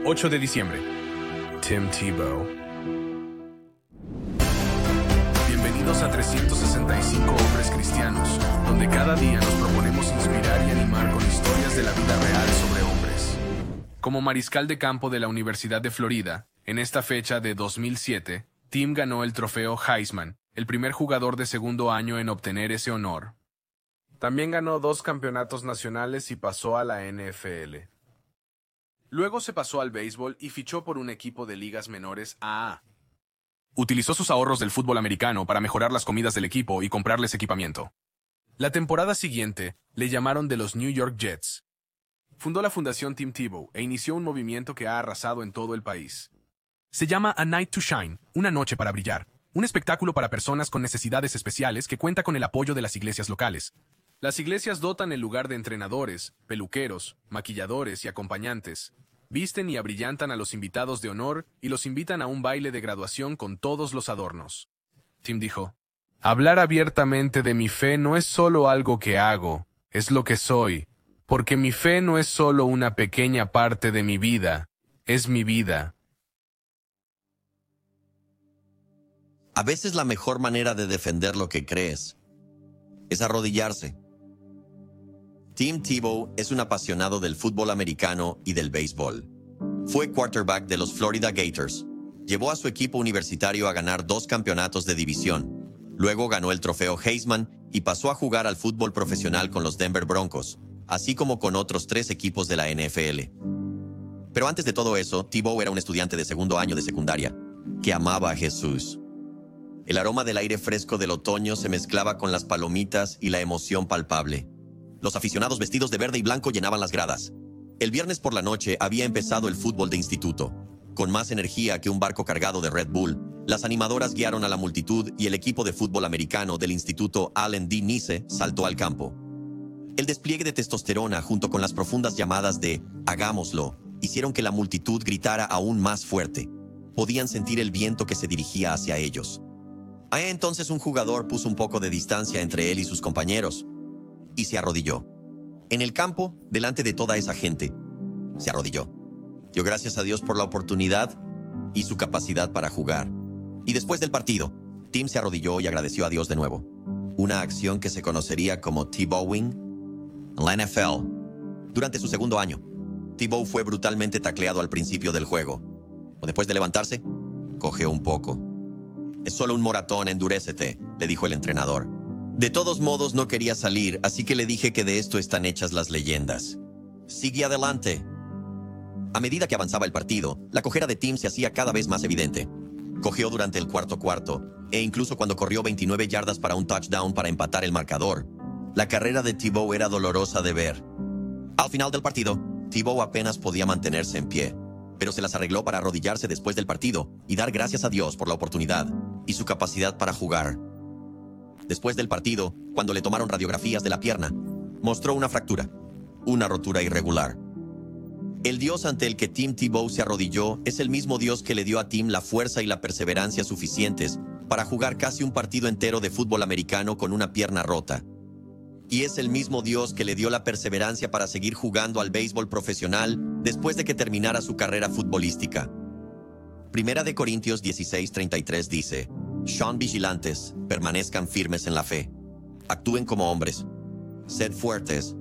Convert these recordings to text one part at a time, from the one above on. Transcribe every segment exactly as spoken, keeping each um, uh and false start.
ocho de diciembre. Tim Tebow. Bienvenidos a trescientos sesenta y cinco Hombres Cristianos, donde cada día nos proponemos inspirar y animar con historias de la vida real sobre hombres. Como mariscal de campo de la Universidad de Florida, en esta fecha de dos mil siete, Tim ganó el trofeo Heisman, el primer jugador de segundo año en obtener ese honor. También ganó dos campeonatos nacionales y pasó a la N F L. Luego se pasó al béisbol y fichó por un equipo de ligas menores A A. Utilizó sus ahorros del fútbol americano para mejorar las comidas del equipo y comprarles equipamiento. La temporada siguiente le llamaron de los New York Jets. Fundó la Fundación Tim Tebow e inició un movimiento que ha arrasado en todo el país. Se llama A Night to Shine, una noche para brillar, un espectáculo para personas con necesidades especiales que cuenta con el apoyo de las iglesias locales. Las iglesias dotan el lugar de entrenadores, peluqueros, maquilladores y acompañantes. Visten y abrillantan a los invitados de honor y los invitan a un baile de graduación con todos los adornos. Tim dijo, «Hablar abiertamente de mi fe no es solo algo que hago, es lo que soy, porque mi fe no es solo una pequeña parte de mi vida, es mi vida». A veces la mejor manera de defender lo que crees es arrodillarse. Tim Tebow es un apasionado del fútbol americano y del béisbol. Fue quarterback de los Florida Gators. Llevó a su equipo universitario a ganar dos campeonatos de división. Luego ganó el trofeo Heisman y pasó a jugar al fútbol profesional con los Denver Broncos, así como con otros tres equipos de la N F L. Pero antes de todo eso, Tebow era un estudiante de segundo año de secundaria que amaba a Jesús. El aroma del aire fresco del otoño se mezclaba con las palomitas y la emoción palpable. Los aficionados vestidos de verde y blanco llenaban las gradas. El viernes por la noche había empezado el fútbol de instituto. Con más energía que un barco cargado de Red Bull, las animadoras guiaron a la multitud y el equipo de fútbol americano del Instituto Allen D. Nice saltó al campo. El despliegue de testosterona junto con las profundas llamadas de «hagámoslo» hicieron que la multitud gritara aún más fuerte. Podían sentir el viento que se dirigía hacia ellos. Ahí entonces un jugador puso un poco de distancia entre él y sus compañeros y se arrodilló. En el campo, delante de toda esa gente, se arrodilló. Dio gracias a Dios por la oportunidad y su capacidad para jugar. Y después del partido, Tim se arrodilló y agradeció a Dios de nuevo. Una acción que se conocería como Tebowing en la N F L. Durante su segundo año, Tebow fue brutalmente tacleado al principio del juego. Después de levantarse, cojeó un poco. «Es solo un moratón, endurécete», le dijo el entrenador. De todos modos no quería salir, así que le dije que de esto están hechas las leyendas. «Sigue adelante». A medida que avanzaba el partido, la cojera de Tim se hacía cada vez más evidente. Cojeó durante el cuarto cuarto, e incluso cuando corrió veintinueve yardas para un touchdown para empatar el marcador. La carrera de Tebow era dolorosa de ver. Al final del partido, Tebow apenas podía mantenerse en pie, pero se las arregló para arrodillarse después del partido y dar gracias a Dios por la oportunidad y su capacidad para jugar. Después del partido, cuando le tomaron radiografías de la pierna, mostró una fractura, una rotura irregular. El Dios ante el que Tim Tebow se arrodilló es el mismo Dios que le dio a Tim la fuerza y la perseverancia suficientes para jugar casi un partido entero de fútbol americano con una pierna rota. Y es el mismo Dios que le dio la perseverancia para seguir jugando al béisbol profesional después de que terminara su carrera futbolística. Primera de Corintios dieciséis treinta y tres dice, «Sean vigilantes, permanezcan firmes en la fe. Actúen como hombres. Sed fuertes».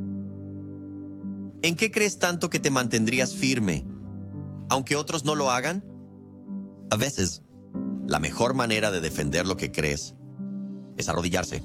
¿En qué crees tanto que te mantendrías firme, aunque otros no lo hagan? A veces, la mejor manera de defender lo que crees es arrodillarse.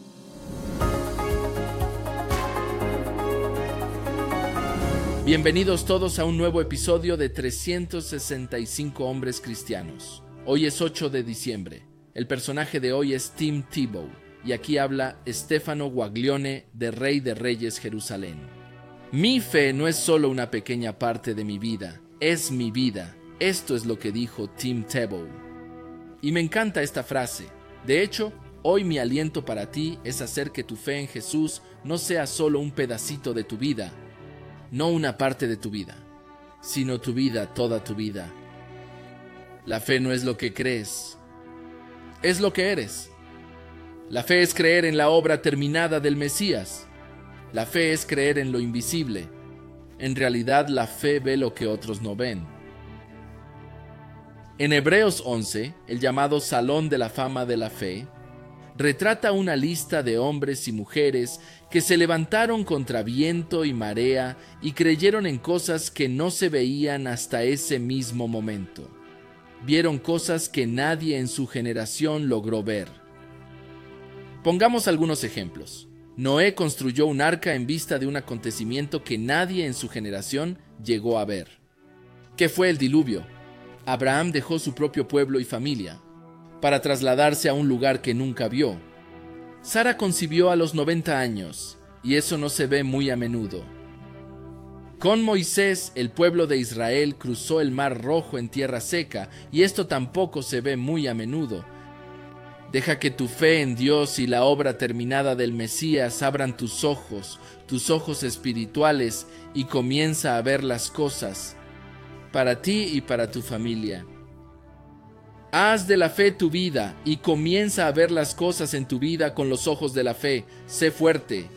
Bienvenidos todos a un nuevo episodio de trescientos sesenta y cinco Hombres Cristianos. Hoy es ocho de diciembre. El personaje de hoy es Tim Tebow y aquí habla Stefano Guaglione de Rey de Reyes Jerusalén. Mi fe no es solo una pequeña parte de mi vida, es mi vida. Esto es lo que dijo Tim Tebow. Y me encanta esta frase. De hecho, hoy mi aliento para ti es hacer que tu fe en Jesús no sea solo un pedacito de tu vida, no una parte de tu vida, sino tu vida, toda tu vida. La fe no es lo que crees, es lo que eres. La fe es creer en la obra terminada del Mesías. La fe es creer en lo invisible. En realidad, la fe ve lo que otros no ven. En Hebreos once, el llamado Salón de la Fama de la Fe, retrata una lista de hombres y mujeres que se levantaron contra viento y marea y creyeron en cosas que no se veían hasta ese mismo momento. Vieron cosas que nadie en su generación logró ver. Pongamos algunos ejemplos. Noé construyó un arca en vista de un acontecimiento que nadie en su generación llegó a ver. ¿Qué fue el diluvio? Abraham dejó su propio pueblo y familia para trasladarse a un lugar que nunca vio. Sara concibió a los noventa años, y eso no se ve muy a menudo. Con Moisés, el pueblo de Israel cruzó el Mar Rojo en tierra seca, y esto tampoco se ve muy a menudo. Deja que tu fe en Dios y la obra terminada del Mesías abran tus ojos, tus ojos espirituales, y comienza a ver las cosas para ti y para tu familia. Haz de la fe tu vida y comienza a ver las cosas en tu vida con los ojos de la fe. Sé fuerte,